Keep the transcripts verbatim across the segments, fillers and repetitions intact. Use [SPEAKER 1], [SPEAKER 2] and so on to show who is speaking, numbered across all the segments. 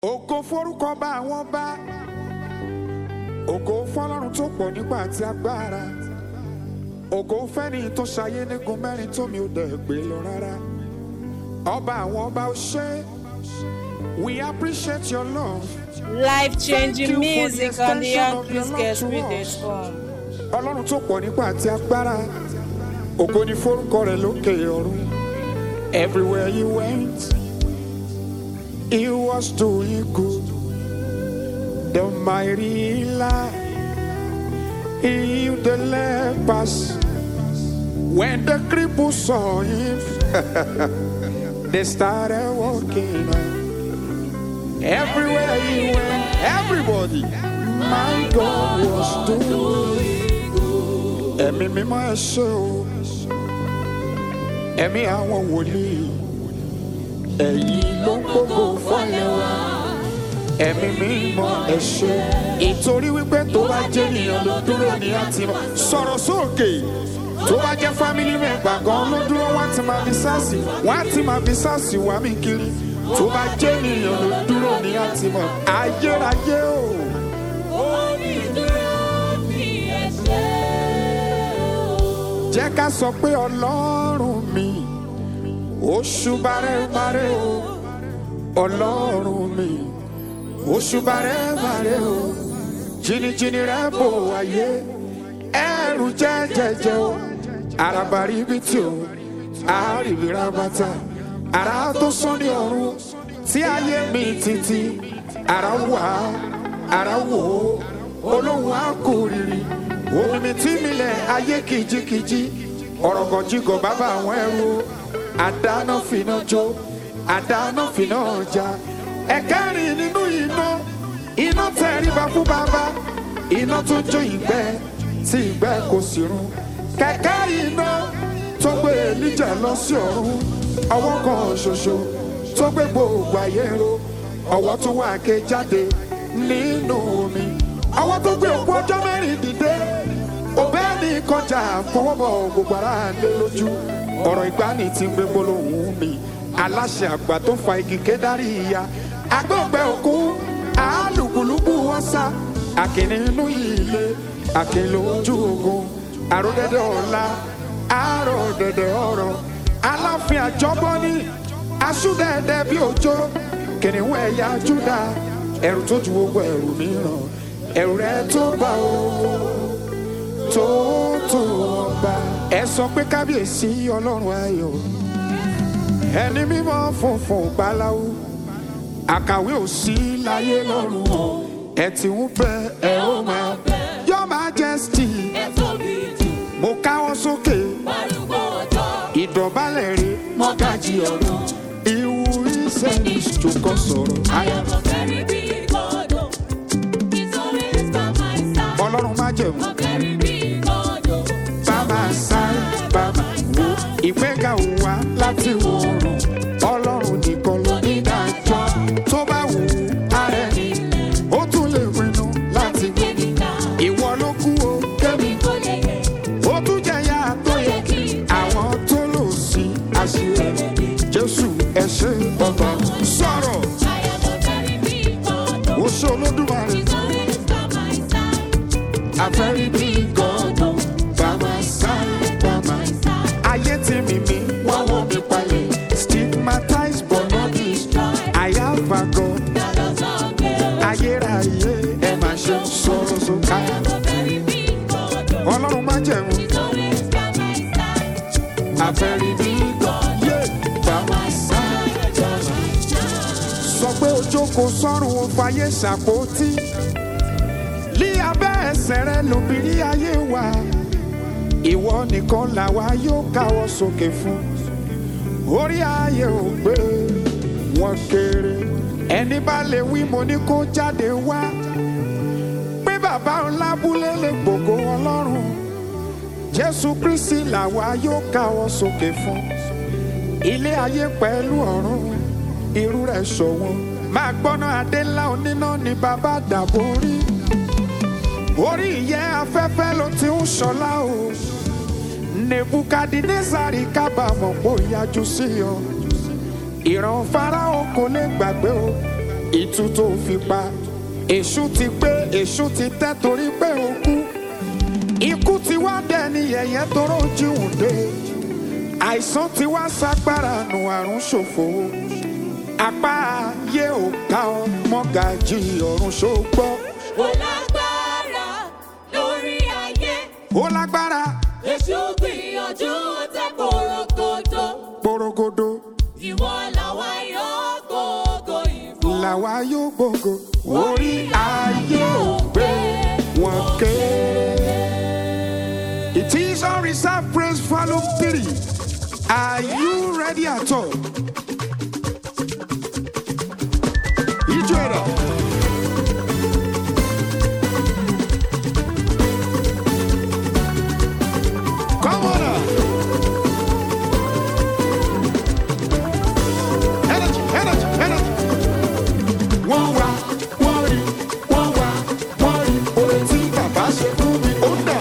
[SPEAKER 1] Ògo forúkọ bá àwọn bá, ògo fọ́lọ́run tó pọ̀ nípa àti agbára, ògo fẹ́ni tó ṣayé nígun mẹ́rin tó mi ò dẹ̀ gbé lọ rárá. Ọba àwọn ọba ó ṣé, we appreciate your love.
[SPEAKER 2] Life-changing music on the Young Please Get Spirit dot com.
[SPEAKER 1] Ọlọ́run tó pọ̀ nípa àti agbára, ògo ni forúkọ rẹ̀ lókè ọ̀run. Everywhere you went, He was doing good. The mighty light, He healed the lepers. When the cripples saw Him, they started walking. Everywhere He went, everybody, my God was doing good. Ẹ̀mí mímọ́ ẹ ṣé o, ẹ̀mí àwọn wòlíì. Ẹ̀yin ló ń gbogbo fọ́lẹ̀ wa, ẹ̀mí mímọ́ ẹ ṣé. Ìtorí wípé tó bá jẹ́ ènìyàn ló dúró ní àti mọ̀. Sọ̀rọ̀ sókè, tó bá jẹ́ family member gan ló dúró wá ti máa fi sáàsì, wá ti máa fi sáàsì wá mi kiri. Tó bá jẹ́ ènìyàn ló dúró ní àti mọ̀. Ayérayé o.
[SPEAKER 2] Onídúró mi ẹ ṣé o.
[SPEAKER 1] Jẹ́ ká sọ pé Ọlọ́run mi. Oṣù bàrẹ́bàrẹ́ o, Ọlọ́run mi. Oṣù bàrẹ́bàrẹ́ o, jìnnìjìnnì rẹ̀ bò wáyé. Ẹ̀rù jẹ́jẹ́jẹ́ o, àràbàrí bí tí o, àríwíra bàtà. Àrà tó sán ní ọ̀run, tí ayé mi títí. Àrà wà, àrà wò ó, olóhùn àkórìrì. Omi mi tí mi lẹ̀ ayé kìjikìji. Ọ̀rọ̀gọ̀jigọ̀ bàbá àwọn ẹrú. Àdáná fìná jó, àdáná fìná ọjà. Ẹ̀kẹ́rin nínú iná, iná tẹríba fún bàbá. Iná tó jó ìgbẹ́, tí ìgbẹ́ kò sì run. Kẹ̀kẹ́ iná tó gbé Èlíjà lọ sí ọ̀run. Ọwọ́ kan ṣoṣo tó gbé gbogbo ayé ró. Ọwọ́ tó wá ké jáde nínú omi. Ọwọ́ tó gbé òkú ọjọ́ mẹ́rin dìde. Òbẹ́ ní kọjá fọwọ́bọ̀ gbogbo ara lé lójú. Ọ̀rọ̀ ìgbani tí ń gbé gbólóhùn mi. Aláṣẹ àgbà tó fa igi kédárì ìyá. Agbóògbé òkú, àálùkùlùkù ọ̀sà. Àkìní inú ilé, àkìlò ojú ogun. Àròdẹ̀dẹ̀ ọ̀la, àròdẹ̀dẹ̀ ọ̀rọ̀. Aláàfin àjọbọ́ní, aṣúdẹ̀ẹ̀dẹ̀ bí òjò. Kìnìún ẹ̀yà Júdà, ẹ̀rù tó ju gbogbo ẹ̀rù mìíràn. Ẹ̀rù rẹ̀ tó bá o, tó tó ọba. Ẹ sọ pé kábíyèsí Ọlọ́run ayọ̀, ẹni mímọ́ funfun gbáláwo, àkàwé ò sí láyé lọ́run o, ẹ ti ń bẹ ẹ ó máa bẹ. Your Majesty, mo káwọ́ sókè, ìdọ̀bálẹ̀ rẹ̀ mọ́gájì ọ̀run, ìwú iṣẹ́ ní ìṣòkan sọ̀rọ̀.
[SPEAKER 2] I am a very big God. He's always by my side.
[SPEAKER 1] Ọlọ́run má jẹ̀mú.
[SPEAKER 2] A very big God.
[SPEAKER 1] Bàbá sáré, bàbá wo, ìgbéga ò wá láti wọ̀run. Ọlọ́run nìkan ló ní dájọ́. Tó bá wù ú, ààrẹ ni ó tún lè pinnu láti gbé. Ìwọ ló kú o,
[SPEAKER 2] Kẹ́mi kò lè yẹ.
[SPEAKER 1] ó tún jẹ̀yà tó yẹ kí àwọn tó lò sí àṣírí. Jésù ẹ ṣé ọba sọ̀rọ̀.
[SPEAKER 2] I am a very big God.
[SPEAKER 1] Ó ṣe Olódùmarè.
[SPEAKER 2] He's always by my side.
[SPEAKER 1] A very big God, by my side, by my side. Ayé tí mi mi, wọ́n wọ́n mi palẹ̀. Stigmatized but not destroyed. I have a God.
[SPEAKER 2] God does not fail.
[SPEAKER 1] Ayérayé ẹ máa ṣe sọ̀rọ̀ sókè.
[SPEAKER 2] I am a very big God.
[SPEAKER 1] Ọlọ́run má jẹ̀mú.
[SPEAKER 2] He's always by my side.
[SPEAKER 1] A very big God, yeah, by my side, by my side. Sọ pé o jókòó sọ́run o fàyè ṣàpótí. Lí abẹ́ ẹsẹ̀ rẹ lóbìnrin ayé wa. Ìwọ nìkan làwa yóò káwọ́ sókè fún. Orí ayé ò gbé wọn kéré. Ẹni bá lè wí mo ní kó jáde wá. Pé bàbá ńlá búlé lè gbògo Ọlọ́run. Jésù Kristi làwa yóò káwọ́ sókè fún. Ilé ayé pẹ̀lú ọ̀run, irú rẹ̀ ṣọ̀wọ́n. Máa gbọ́ná adé ńlá oníná ni bàbá dàbò rí. Orí ìyẹ́ afẹ́fẹ́ ló ti ń ṣọlá o. Nebukadinezari kábàámọ̀ pò yájú sí ọ. Ìran Fáráò kò lè gbàgbé o. ìtú tó fi pa èṣù ti gbé èṣù ti tẹ́ torí pé ó kú ikú ti wá dẹni yẹ̀yẹ́ toró jíhùn dé àìsàn ti wá ságbára nù àrùn ṣòfò apá ayé ò ká ọ mọ́gàjí ọ̀run ṣògbọ́.
[SPEAKER 2] Ó lágbára lórí ayé.
[SPEAKER 1] Ó lágbára.
[SPEAKER 2] Èṣù gbìyànjú tẹ porogodo.
[SPEAKER 1] Porogodo.
[SPEAKER 2] Ìwọ làwa yóò gbogbo ìfọ̀.
[SPEAKER 1] Làwa yóò gbogbo. Orí ayé ò gbé wọn ké. It is our reserve praise volume three. Are you ready at all? Ijó ẹ̀rọ. Come on up. Energy, energy, energy. Wọ́n wá, wọ́n rí, wọ́n wá, wọ́n rí. Oore tí bàbá ṣe fún mi, ó dà.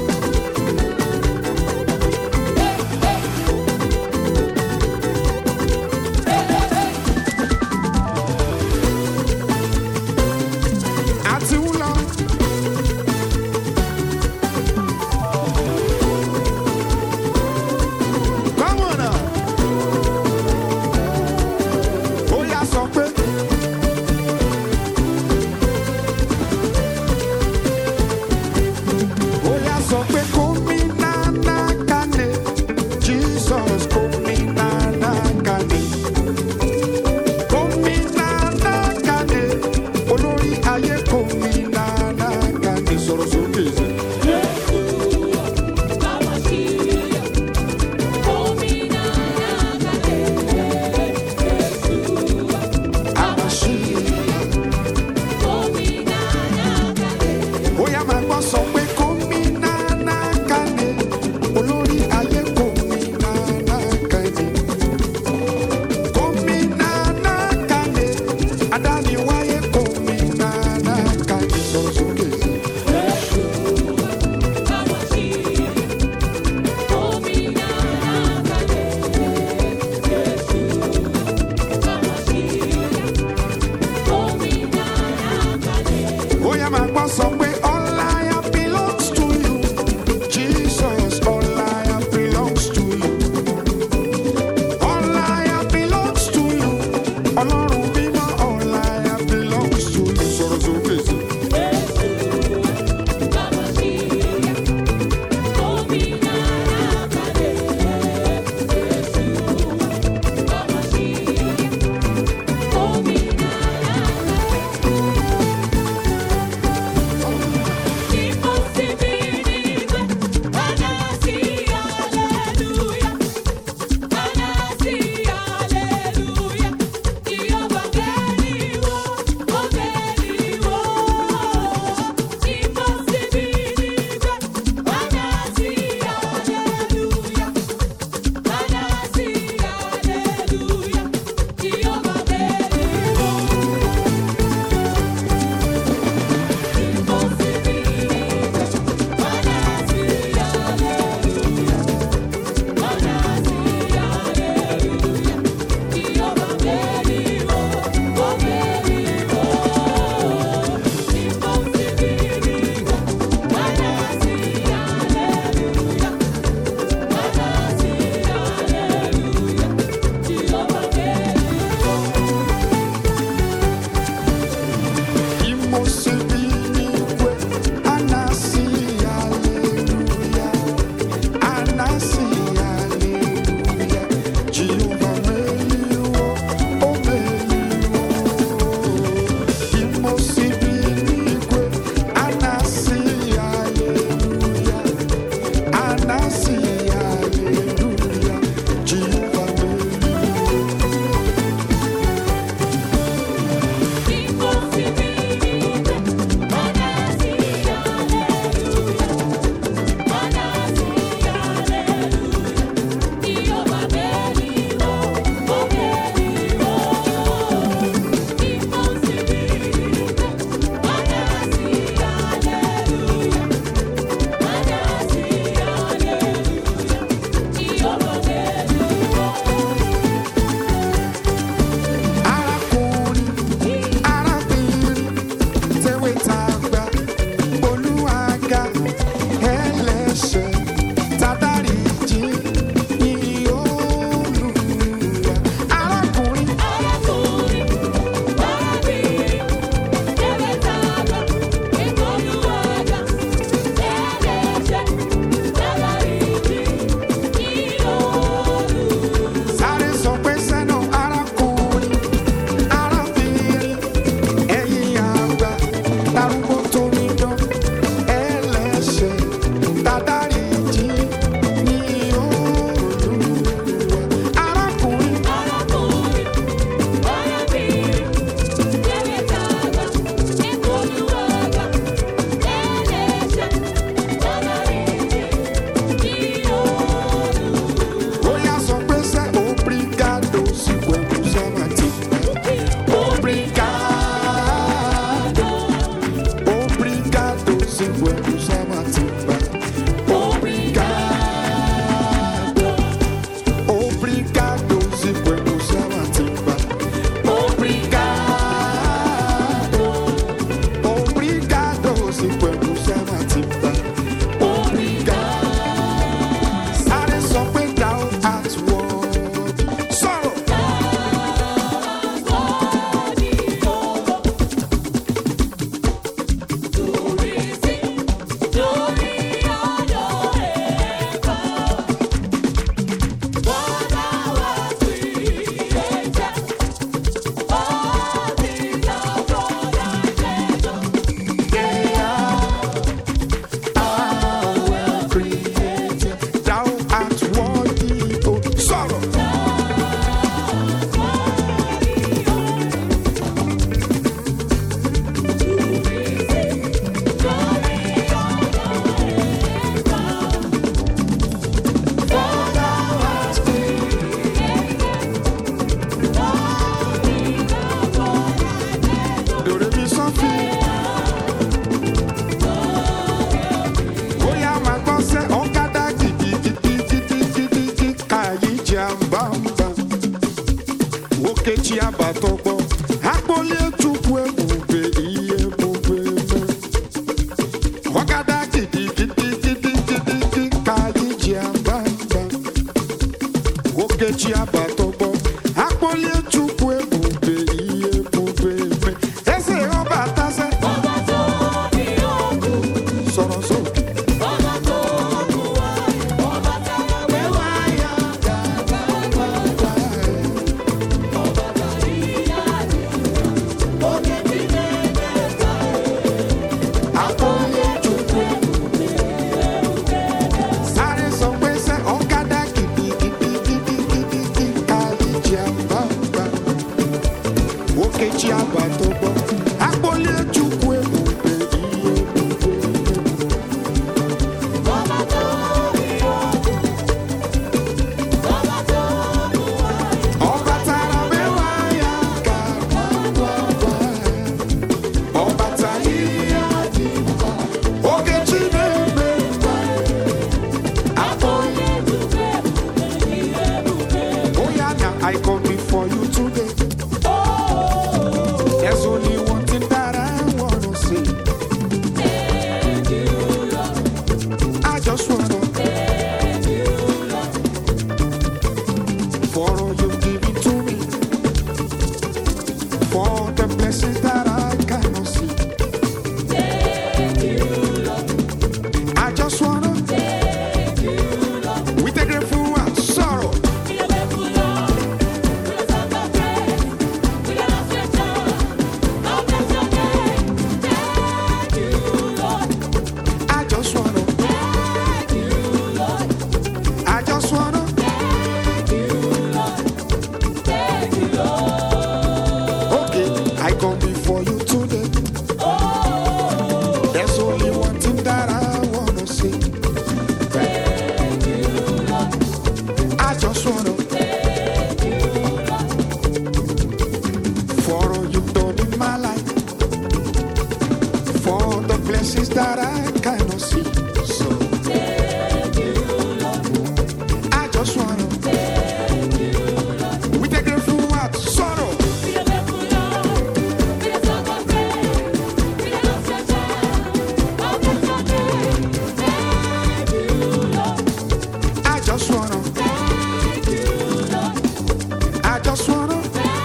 [SPEAKER 1] Àti ń lọ. Come on now. Ó yá sọ pé. Ó yá sọ pé kó mi nana kane. Jesus kó mi nana kane. Kó mi nana kane. Olórí ayé kó mi nana kane. Sọ̀rọ̀ sókè sí. Oya máa gbọ́ sọ pé kó mi nana kane, olórí ayé kó mi nana kane. Kó mi nana kane, adániwáyé kó mi nana kane. Sọ̀rọ̀ sókè sí. Oya máa gbọ́ sọ pé all I have belongs to you. Jesus, all I have belongs to you. All I have belongs to you. Ọlọ́run mímọ́, all I have belongs to you. Sọ̀rọ̀ sókè sí. tó gbọ́. Agbolé Chukwu ebube ihe ebube.
[SPEAKER 2] Ọba tó rí ọdún, ọba tó mú wáyé.
[SPEAKER 1] Ọba tara mẹ́wàá ya ka gbagba. Ọba ta ihe adị mma. Oge chi na-eme mma. Agbolé. Oh yeah, now I come before you today. There's only one thing that I wanna say. I just wanna for all you've given to me, for the blessings that I cannot see. I just wanna with a grateful heart, sorrow. I just wanna, I just wanna, okay, I come before you today. There's only one thing that I wanna say. I just wanna, for all you've done in my life, for the blessings that I cannot see. So I just wanna, with a grateful heart, sorrow. I just wanna, I just wanna,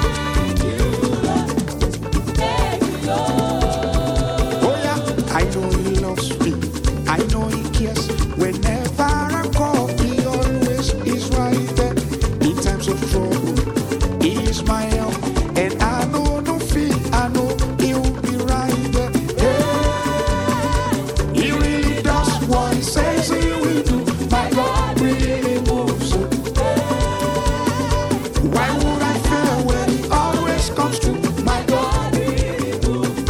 [SPEAKER 1] oh yeah, I know he loves me, I know he cares. Whenever I call, he always is right there. In times of trouble, he is my help, and I know no fear, I know he'll be right there. Hey, he really does what he says he will do. My God really moves. Why would I fail when he always comes through? My God really moves.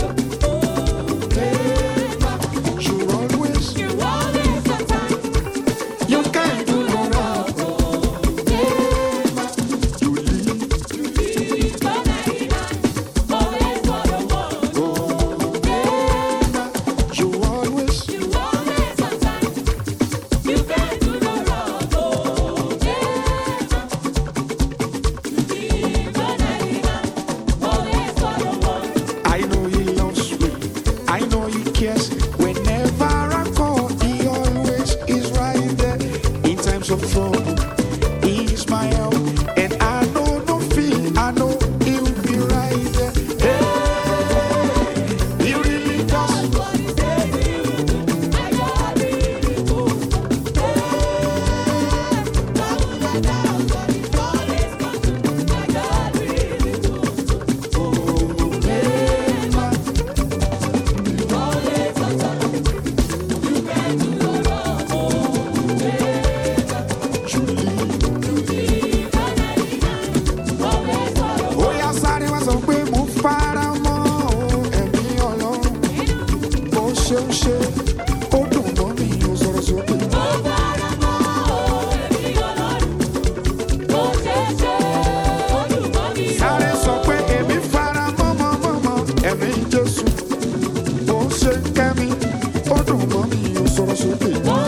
[SPEAKER 1] Hey, you always, you can't do no wrong. You lead, you always, I know he loves me, I know he cares. Whenever I call, he always is right there. In times of trouble, he is my help, and I know no fear, I know he'll be right there. Hey, he really does. Ó yá sáré wá sọ pé mo fara mọ́ o, ẹ̀mí Ọlọ́run. Bó ṣe ń ṣe, ó dùn mọ́ mi, ó sọ̀rọ̀ sókè. Sáré sọ pé èmi fara mọ́ mọ́ mọ́ mọ́, ẹ̀mí Jésù. Bó ṣe ń kẹ́ mi, ó dùn mọ́ mi, ó sọ̀rọ̀ sókè.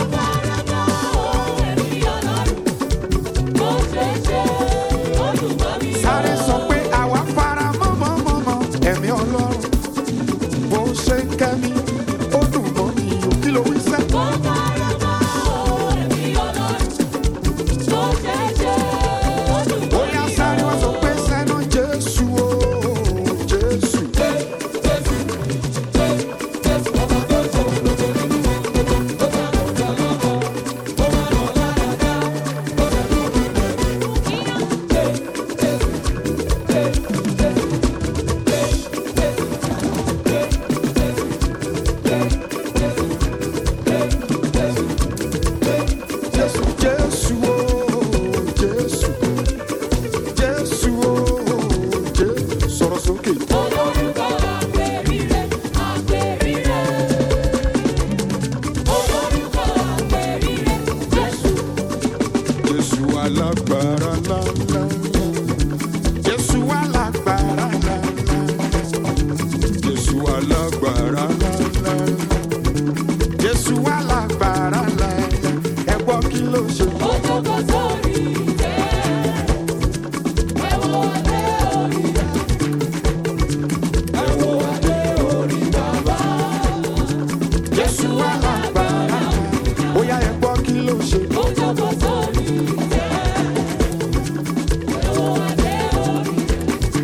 [SPEAKER 1] Sáré sọ pé àwa fara mọ́ mọ́ mọ́ mọ́, ẹ̀mí Ọlọ́run. Bó ṣe ń kẹ́ mi, ó dùn mọ́ mi, ó kí ló wí sẹ́. Ó yá sáré wá sọ pé sẹ́nu Jésù o, Jésù. alágbára ńlá. Jésù alágbára ńlá. Ẹ gbọ́ kí ló ṣe.
[SPEAKER 2] Ó jókòó sórí ìtẹ́. Ẹ wo adé orí rẹ̀. Ẹ wo adé orí bàbá.
[SPEAKER 1] Jésù alágbára ńlá. Ó yá ẹ gbọ́ kí ló ṣe.
[SPEAKER 2] Ó jókòó sórí ìtẹ́. Ẹ wo adé orí rẹ̀.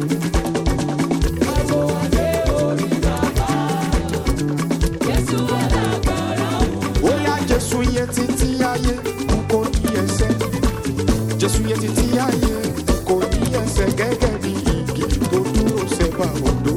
[SPEAKER 2] Ẹ wo adé orí bàbá. Jésù alágbára o.
[SPEAKER 1] Ó yá Jésù yẹ títí ayé kò ní ẹsẹ̀. Jésù yẹ títí ayé kò ní ẹsẹ̀ gẹ́gẹ́ bí igi tó dúró sẹ́bà odò.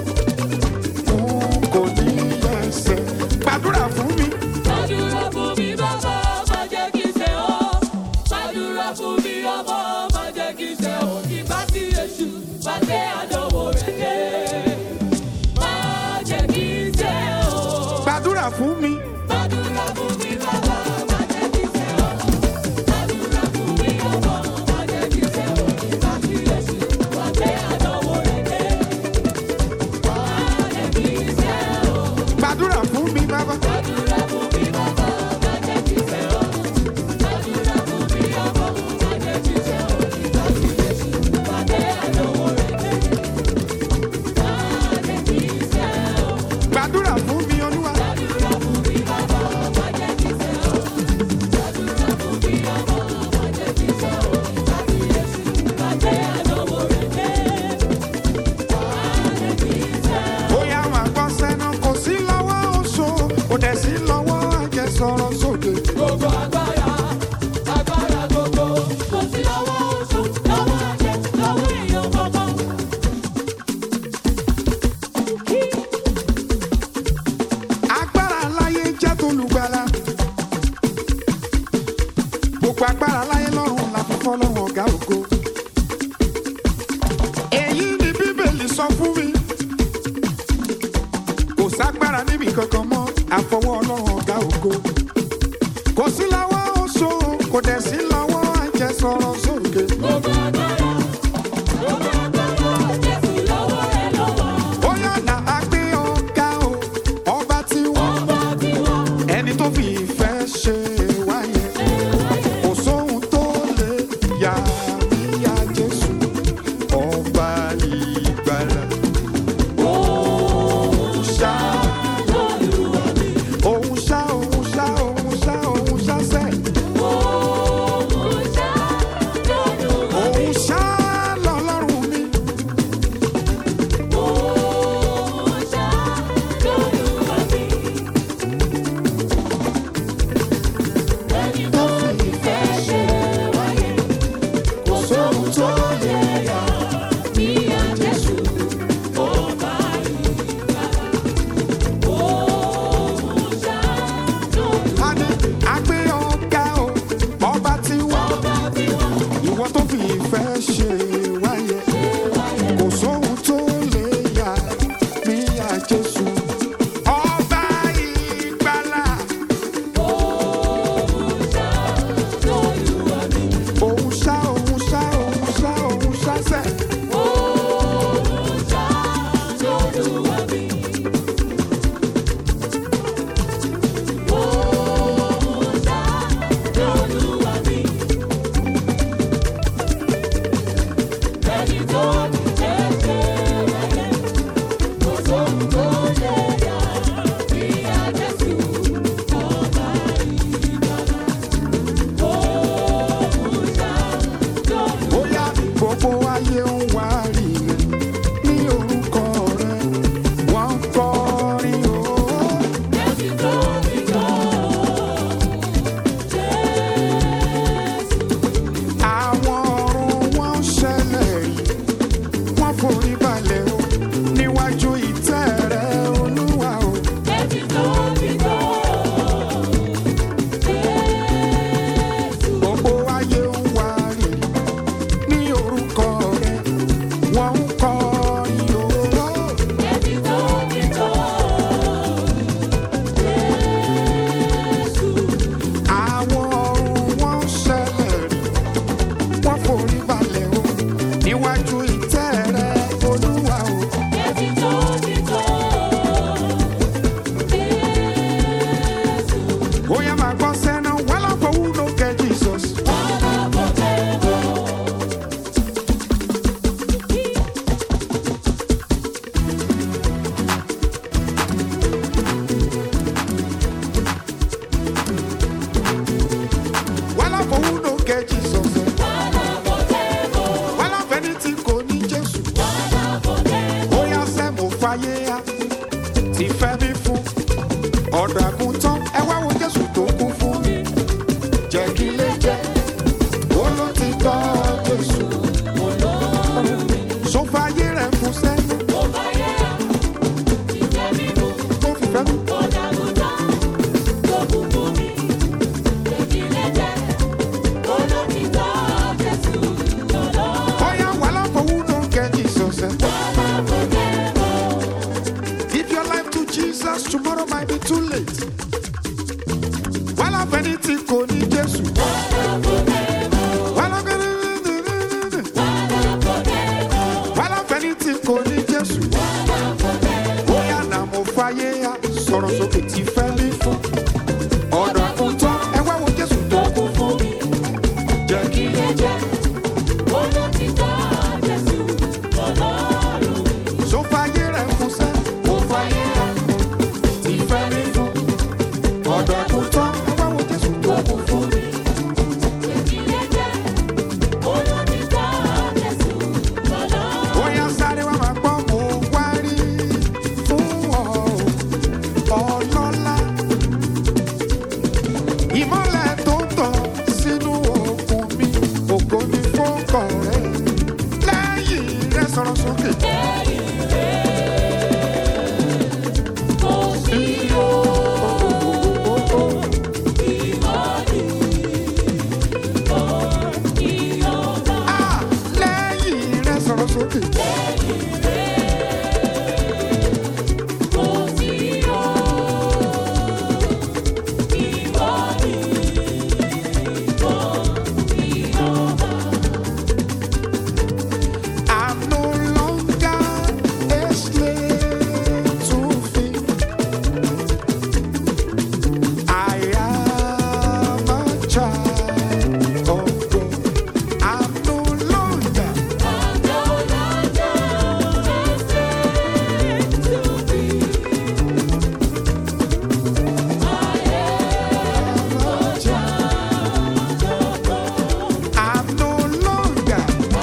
[SPEAKER 1] Kò ní ẹsẹ̀. Gbàdúrà fún mi.
[SPEAKER 2] Gbàdúrà fún mi bàbá, má jẹ́ kí n ṣẹ̀ ọ́. Gbàdúrà fún mi ọmọ, má jẹ́ kí n ṣẹ̀ ọ́. Ìgbà tí èṣù bá tẹ àdánwò rẹ̀ dé. Má jẹ́ kí n ṣẹ̀ ọ́.
[SPEAKER 1] Gbàdúrà fún mi.
[SPEAKER 2] Gbàdúrà fún mi bàbá, má jẹ́ kí n ṣẹ̀ ọ́. Gbàdúrà fún mi ọmọ, má jẹ́ kí n ṣẹ̀ ọ́. Ìgbà tí èṣù bá tẹ àdánwò rẹ̀ dé. Má jẹ́ kí n ṣẹ̀ ọ́.
[SPEAKER 1] Gbàdúrà fún mi bàbá.
[SPEAKER 2] Gbàdúrà fún mi bàbá, má jẹ́ kí n ṣẹ̀ ọ́. Gbàdúrà fún mi ọmọ, má jẹ́ kí n ṣẹ̀ ọ́. Ìgbà tí èṣù bá tẹ àdánwò rẹ̀ dé. Má jẹ́ kí n ṣẹ̀ ọ́.
[SPEAKER 1] Gbàdúrà fún mi Olúwa.
[SPEAKER 2] Gbàdúrà fún mi bàbá, má jẹ́ kí n ṣẹ̀ ọ́. Gbàdúrà fún mi ọmọ, má jẹ́ kí n ṣẹ̀ ọ́. Ìgbà tí èṣù bá tẹ àdánwò rẹ̀ dé. Má jẹ́ kí n ṣẹ̀ ọ́.
[SPEAKER 1] Ó yá máa gbọ́ sẹ́nu kò sí lọ́wọ́ oṣó kò dẹ̀ sí lọ́wọ́ àjẹsọ̀rọ̀ sóde.
[SPEAKER 2] Gbogbo agbára, agbára gbogbo, kò sí lọ́wọ́ oṣù, lọ́wọ́ àjẹ́, lọ́wọ́ èèyàn gbogbo.
[SPEAKER 1] Agbára láyé jẹ́ tolùgbàlà. Gbogbo agbára láyé lọ́run la fi fọ́lọ́run ọ̀gá ògo. Èyí ni Bíbélì sọ fún mi. Kò ságbára níbi kankan mọ́ àfọwọ́ Ọlọ́run ọ̀gá ògo. Kò sí lọ́wọ́ oṣó kò dẹ̀ sí lọ́wọ́ àjẹsọ̀rọ̀ sóde.
[SPEAKER 2] Gbogbo agbára, gbogbo agbára, Jésù lọ́wọ́ rẹ̀ ló wà.
[SPEAKER 1] Ó yànnà àgbé ọ̀gá o ọba tí wọ́n.
[SPEAKER 2] Ọba tí wọ́n
[SPEAKER 1] Ẹni tó fi ìfẹ́ ṣe wáyé. Kò sóhun tó lè yà mí yá Jésù ọba ìgbàlà. Òun ṣá
[SPEAKER 2] lọ́lùwà mi.
[SPEAKER 1] òun ṣá òun ṣá òun ṣá òun ṣá sẹ́.
[SPEAKER 2] Òun ṣá lọ́lùwà mi.
[SPEAKER 1] Òun ṣá lọ́lọ́run mi.
[SPEAKER 2] Òun ṣá lọ́lùwà mi. Ẹni tó fi ìfẹ́ ṣe wáyé.
[SPEAKER 1] Kò sóhun tó lè yà.
[SPEAKER 2] Bí a Jésù, ọba ìgbàlà. Òun ṣá lọ́lùwà
[SPEAKER 1] A ní àgbé ọ̀gá o ọba tí wọ́n.
[SPEAKER 2] ọba tí wọ́n
[SPEAKER 1] Ìwọ tó fi ìfẹ́ ṣe wáyé. Kò sóhun tó lè yà mí yá Jésù ọba ìgbàlà.
[SPEAKER 2] òun ṣá lọ́lùwà mi.
[SPEAKER 1] Òun ṣá òun ṣá òun ṣá òun ṣá sẹ́.
[SPEAKER 2] Òun ṣá lọ́lùwà mi. Òun ṣá lọ́lùwà mi. Ẹni tó ti jẹ́ ṣe wáyé, kò sóhun tó lè
[SPEAKER 1] ti fẹ́ mi fún ọ̀dọ̀ àgùntàn ẹ wá wo Jésù tó kú fún mi jẹ́ kí lè jẹ́ olótìtọ́ Jésù so fàyè rẹ̀ fún sẹ́yìn tó fi fẹ́ mi. Oya wàhálà fowó tó ń kẹ́ Jesus ẹ̀. Give your life to Jesus, tomorrow might be too late. Wàhálà fẹ́ni tí kò ní Jésù. Wàhálà fẹ́ni tí kò ní Jésù. Oya nà mo fàyè ya sọ̀rọ̀ sókè tí fẹ́ mi fún. Ọ̀dọ̀ àkùntàn ẹ wá wo Jésù tó kú fún mi. Jẹ́ kí lè jẹ́. So fàyè rẹ̀ fún sẹ́, mo fàyè rẹ̀ tí fẹ́ mi fún. Ọ̀dọ̀ àgùntàn ẹ wá wo Jésù tó kú fún mi. Bóyá sáré wá máa gbọ́ mo wá rí fún ọ ọlọ́lá. Ìmọ́lẹ̀ tó tàn sínú òkun mi, ògo ni fọ́kàn rẹ̀. Lẹ́yìn rẹ̀ sọ̀rọ̀ sókè. Ah, lẹ́yìn rẹ̀ sọ̀rọ̀ sókè. I'm no longer a slave to fear. I am a child of God. I'm no longer. I'm no longer.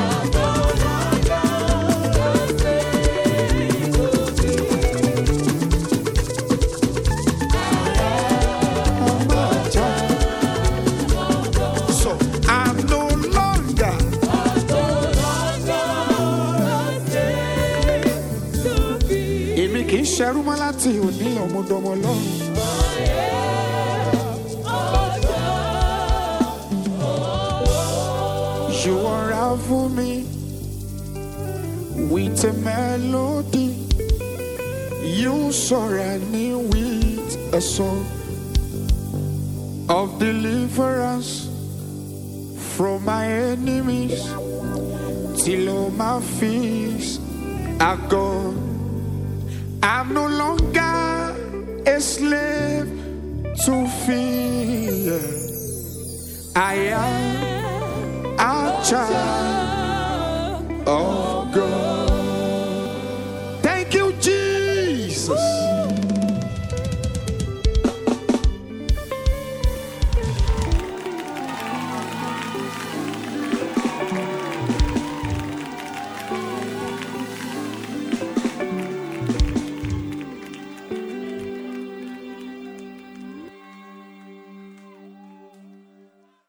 [SPEAKER 1] I'm a child. So I'm no longer. Èmi kì í ṣẹrú mọ́ láti òní ọmọdọ́mọ lọ́rùn. You unravel me with a melody. You surround me with a song of deliverance from my enemies till all my fears are gone. I'm no longer a slave to fear. I am a child of